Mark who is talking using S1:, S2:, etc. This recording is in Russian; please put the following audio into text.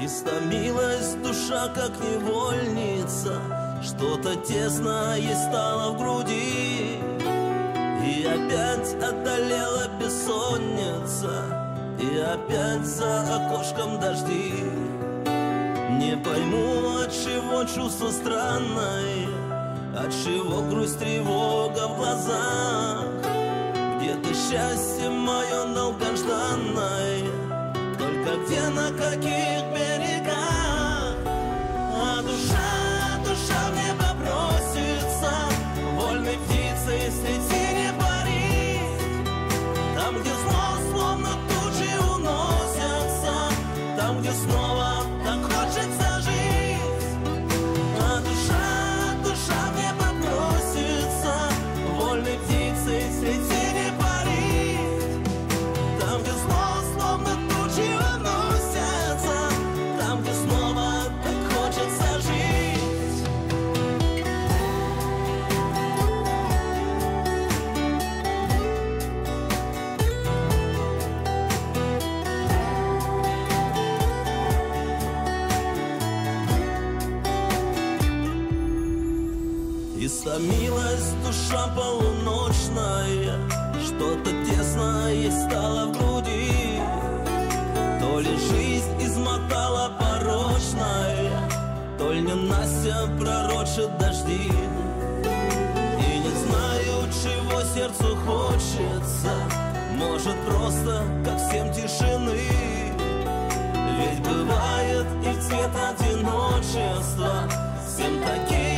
S1: Истомилась душа, как невольница, что-то тесное ей стало в груди. И опять одолела бессонница, и опять за окошком дожди. Не пойму, от чего чувство странное, от чего грусть, тревога в глазах. Где-то счастье мое долгожданное, только где, на каких берегах? А душа, душа в небо бросится, вольной птицей среди не парить. Там, где зло, словно тучи уносятся, там, где снова так хочется жить. А душа, душа в небо бросится, вольной птицей среди не парить. Там, где зло, словно тучи уносятся, там, где снова так хочется жить. Истомилась душа полуночная, что-то тесное ей стало в груди. То ли жизнь измотала порочная, то ли ненастье пророчит дожди. И не знаю, чего сердцу хочется, может просто, как всем, тишины. Ведь бывает и в цвет одиночества всем такие